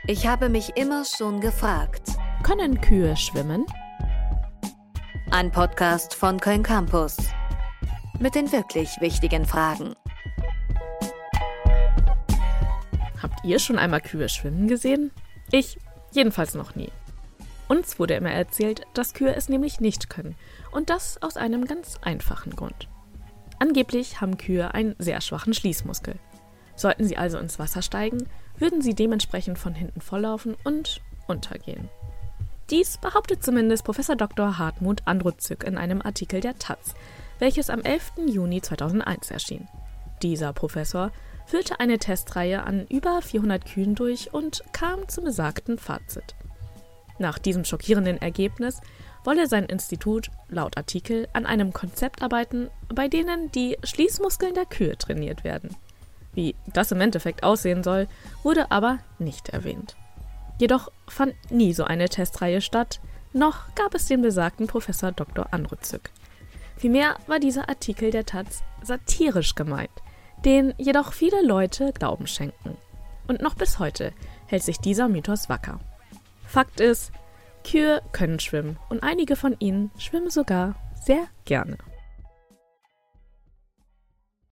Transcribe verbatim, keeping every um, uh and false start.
Ich habe mich immer schon gefragt. Können Kühe schwimmen? Ein Podcast von Köln Campus. Mit den wirklich wichtigen Fragen. Habt ihr schon einmal Kühe schwimmen gesehen? Ich jedenfalls noch nie. Uns wurde immer erzählt, dass Kühe es nämlich nicht können. Und das aus einem ganz einfachen Grund. Angeblich haben Kühe einen sehr schwachen Schließmuskel. Sollten sie also ins Wasser steigen, würden sie dementsprechend von hinten volllaufen und untergehen. Dies behauptet zumindest Professor Doktor Hartmut Andrützig in einem Artikel der Taz, welches am elften Juni zweitausendeins erschien. Dieser Professor führte eine Testreihe an über vierhundert Kühen durch und kam zum besagten Fazit. Nach diesem schockierenden Ergebnis wolle sein Institut laut Artikel an einem Konzept arbeiten, bei dem die Schließmuskeln der Kühe trainiert werden. Wie das im Endeffekt aussehen soll, wurde aber nicht erwähnt. Jedoch fand nie so eine Testreihe statt, noch gab es den besagten Professor Doktor Andrützig. Vielmehr war dieser Artikel der Taz satirisch gemeint, den jedoch viele Leute Glauben schenken. Und noch bis heute hält sich dieser Mythos wacker. Fakt ist, Kühe können schwimmen und einige von ihnen schwimmen sogar sehr gerne.